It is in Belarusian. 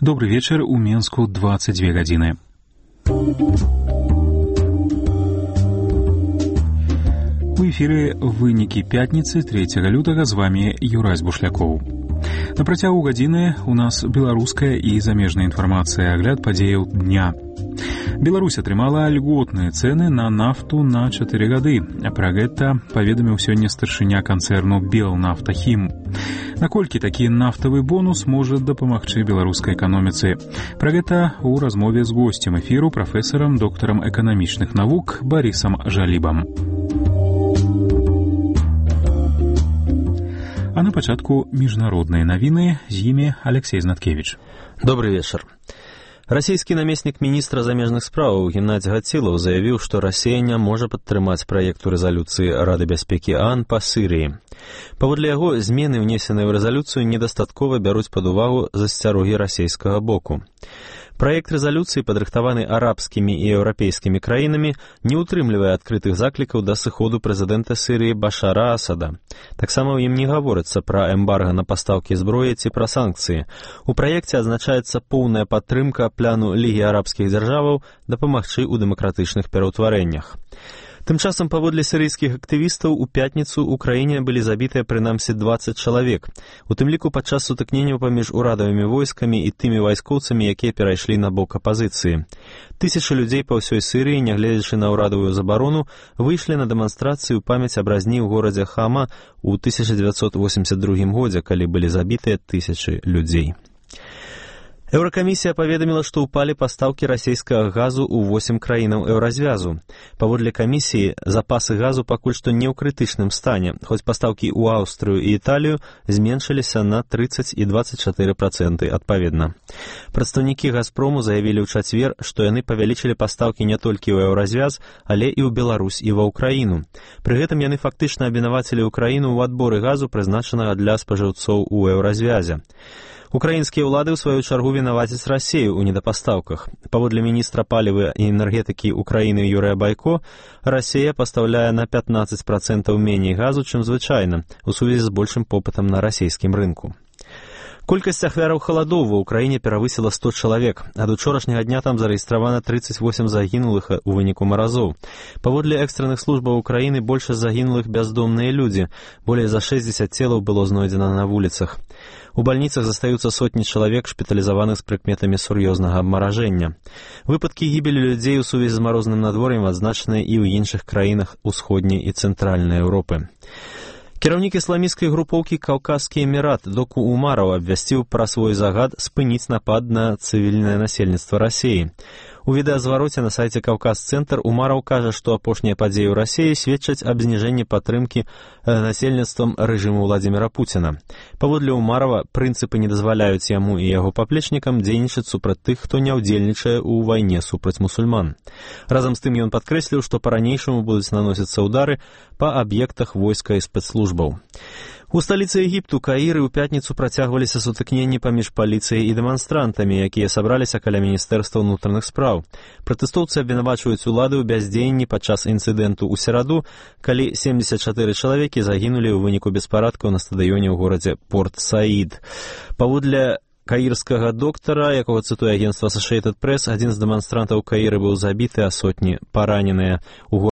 Добрый вечер, у Менску 22 гадзіны. У эфіры вынікі пятніцы 3 лютага, з вами Юрась Бушлякоў. На працягу гадзіны у нас беларуская і замежная інфармацыя, агляд падзеяў дня. Беларусь атрымала льготныя цэны на нафту на 4 гады. Пра гэта паведаміў сёння старшыня канцэрну «Белнафтахім». Наколькі такі нафтавы бонус можа дапамагчы беларускай эканоміцы? Пра гэта ў размове з госцем эфіру, прафесарам, доктарам эканамічных навук Барысам Жалібам. А на пачатку міжнародныя навіны, з імі Алексей Знаткевич. Добрый вечер. Расійскі намеснік міністра замежных спраў Геннадзь Гацілаў заявіў, што Расія не можа падтрымаць праекту рэзалюцыі Рады бяспекі ААН па Сірыі. Паводле яго, змены, внесеныя ў рэзалюцыю, недастаткова бяруць пад увагу засцярогі расійскага боку. Праект рэзалюцыі, падрыхтаваны арабскімі і еўрапейскімі краінамі, не ўтрымлівае адкрытых заклікаў да сыходу прэзідэнта Сірыі Башара Асада. Таксама ў ім не гаворыцца пра эмбарга на пастаўкі зброі ці пра санкцыі. У праекце адзначаецца поўная падтрымка плану Лігі арабскіх дзяржаваў дапамагчы ў дэмакратычных пераўтварэннях. Тым часам, паводле сірыйскіх актывістаў, у пятніцу ў краіне былі забітыя прынамсі 20 чалавек. У тым ліку падчас сутыкненняў паміж урадавымі войскамі і тымі вайскоўцамі, якія перайшлі на бок апазіцыі. Тысячы людзей па ўсёй Сірыі, нягледзячы на ўрадавую забарону, выйшлі на дэманстрацыю ў памяць аб разні ў горадзе Хама ў 1982 годзе, калі былі забітыя тысячы людзей. Еўракамісія паведаміла, што ўпалі пастаўкі расійскага газу ў 8 краінаў еўразвязу. Паводле камісіі, запасы газу пакуль што не ў крытычным стане, хоць пастаўкі ў Аўстрыю і Італію зменшыліся на 30 і 24% адпаведна. Прадстаўнікі «Газпрому» заявілі ў чацвер, што яны павялічылі пастаўкі не толькі ў еўразвяз, але і ў Беларусь і ва ўкраіну. Пры гэтым яны фактычна абвінавацілі ўкраіну ў адборы газу, прызначанага для спажыўцоў у еўразвязе. Украінскія ўлады, ў сваю чаргу, вінавацяць Расію ў недапастаўках. Паводле міністра паліва і энергетыкі Украіны Юрыя Байко, Расія пастаўляе на 15% меней газу, чым звычайна, у сувязі з большым попытам на расійскім рынку. Колькасць ахвяраў халадоў ва ўкраіне перавысіла 100 чалавек. Ад учорашняга дня там зарэгістравана 38 загінулых у выніку маразоў. Паводле экстранных службаў Украіны, большасць загінулых бяздомныя людзі. Болей за 60 целаў было знойдзена на вуліцах. У бальніцах застаюцца сотні чалавек, шпіталізаваных з прыкметамі сур'ёзнага абмаражэння. Выпадкі гібелі людзей у сувязі з марозным надвор'ем адзначаныя і ў іншых краінах усходняй і цэнтральнай Еўропы. Кіраўнік ісламісцкай групоўкі «Каўказскі эмірат» Доку Умараў абвясціў пра свой загад спыніць напад на цывільнае насельніцтва Расіі. У відэазвароце на сайце «Каўказ-цэнтр» Умараў кажа, што апошнія падзеі ў Расіі сведчаць аб зніжэнні падтрымкі насельніцтвам рэжыму Владзіміра Пуціна. Паводле Умарава, прынцыпы не дазваляюць яму і яго паплечнікам дзейнічаць супраць тых, хто не ўдзельнічае ў вайне супраць мусульман. Разам з тым ён падкрэсліў, што па-ранейшаму будуць наносіцца ўдары па аб'ектах войска і спецслужбаў. У сталіцы Егіпту, Каіры, у пятніцу працягваліся сутыкненні паміж паліцыяй і дэманстрантамі, якія сабраліся каля міністэрства ўнутраных спраў. Пратэстоўцы абвінавачваюць улады ў бяздзеянні падчас інцыдэнту ў сераду, калі 74 чалавекі загінулі ў выніку беспарадкаў на стадыёне ў горадзе Порт-Саід. Паводле каірскага доктара, якога цытуе агенцтва Associated Press, адзін з дэманстрантаў Каіры быў забіты, а сотні параненыя.